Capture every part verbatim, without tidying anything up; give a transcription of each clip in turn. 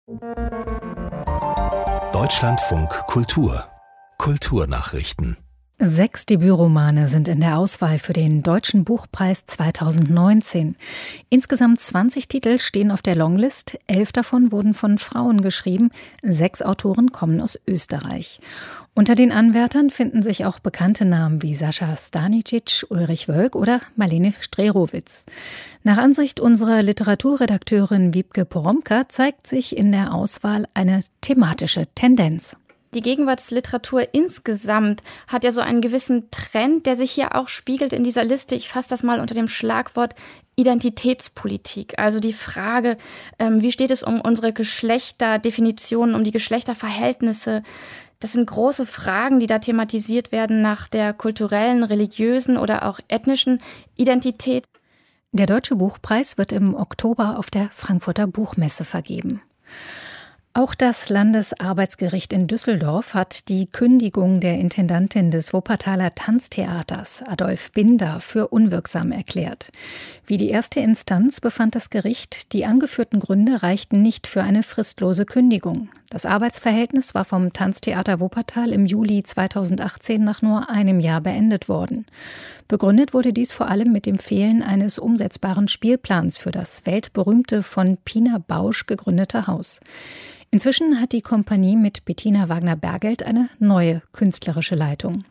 Deutschlandfunk Kultur. Kulturnachrichten. Sechs Debütromane sind in der Auswahl für den Deutschen Buchpreis zweitausendneunzehn. Insgesamt zwanzig Titel stehen auf der Longlist. Elf davon wurden von Frauen geschrieben. Sechs Autoren kommen aus Österreich. Unter den Anwärtern finden sich auch bekannte Namen wie Sascha Stanicic, Ulrich Wölk oder Marlene Strerowitz. Nach Ansicht unserer Literaturredakteurin Wiebke Poromka zeigt sich in der Auswahl eine thematische Tendenz. Die Gegenwartsliteratur insgesamt hat ja so einen gewissen Trend, der sich hier auch spiegelt in dieser Liste. Ich fasse das mal unter dem Schlagwort Identitätspolitik. Also die Frage, ähm, wie steht es um unsere Geschlechterdefinitionen, um die Geschlechterverhältnisse? Das sind große Fragen, die da thematisiert werden nach der kulturellen, religiösen oder auch ethnischen Identität. Der Deutsche Buchpreis wird im Oktober auf der Frankfurter Buchmesse vergeben. Auch das Landesarbeitsgericht in Düsseldorf hat die Kündigung der Intendantin des Wuppertaler Tanztheaters, Adolf Binder, für unwirksam erklärt. Wie die erste Instanz befand das Gericht, die angeführten Gründe reichten nicht für eine fristlose Kündigung. Das Arbeitsverhältnis war vom Tanztheater Wuppertal im Juli zweitausendachtzehn nach nur einem Jahr beendet worden. Begründet wurde dies vor allem mit dem Fehlen eines umsetzbaren Spielplans für das weltberühmte von Pina Bausch gegründete Haus. Inzwischen hat die Kompanie mit Bettina Wagner-Bergelt eine neue künstlerische Leitung.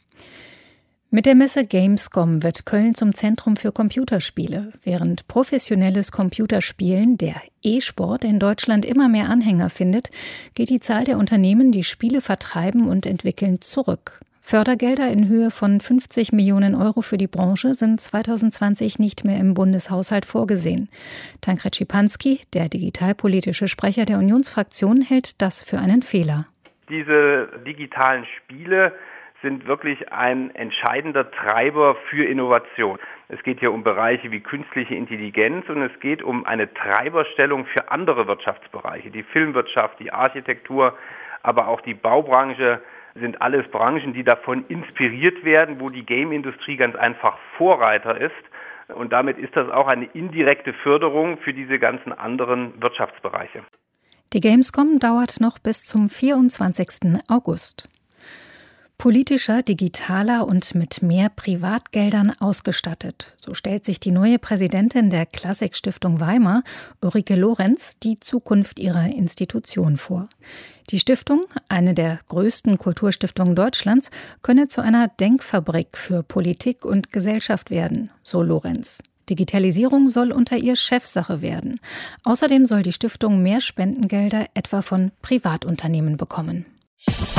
Mit der Messe Gamescom wird Köln zum Zentrum für Computerspiele. Während professionelles Computerspielen, der E-Sport, in Deutschland immer mehr Anhänger findet, geht die Zahl der Unternehmen, die Spiele vertreiben und entwickeln, zurück. Fördergelder in Höhe von fünfzig Millionen Euro für die Branche sind zweitausendzwanzig nicht mehr im Bundeshaushalt vorgesehen. Tankred Schipanski, der digitalpolitische Sprecher der Unionsfraktion, hält das für einen Fehler. Diese digitalen Spiele sind wirklich ein entscheidender Treiber für Innovation. Es geht hier um Bereiche wie künstliche Intelligenz und es geht um eine Treiberstellung für andere Wirtschaftsbereiche. Die Filmwirtschaft, die Architektur, aber auch die Baubranche sind alles Branchen, die davon inspiriert werden, wo die Game-Industrie ganz einfach Vorreiter ist. Und damit ist das auch eine indirekte Förderung für diese ganzen anderen Wirtschaftsbereiche. Die Gamescom dauert noch bis zum vierundzwanzigsten August. Politischer, digitaler und mit mehr Privatgeldern ausgestattet. So stellt sich die neue Präsidentin der Klassik-Stiftung Weimar, Ulrike Lorenz, die Zukunft ihrer Institution vor. Die Stiftung, eine der größten Kulturstiftungen Deutschlands, könne zu einer Denkfabrik für Politik und Gesellschaft werden, so Lorenz. Digitalisierung soll unter ihr Chefsache werden. Außerdem soll die Stiftung mehr Spendengelder etwa von Privatunternehmen bekommen.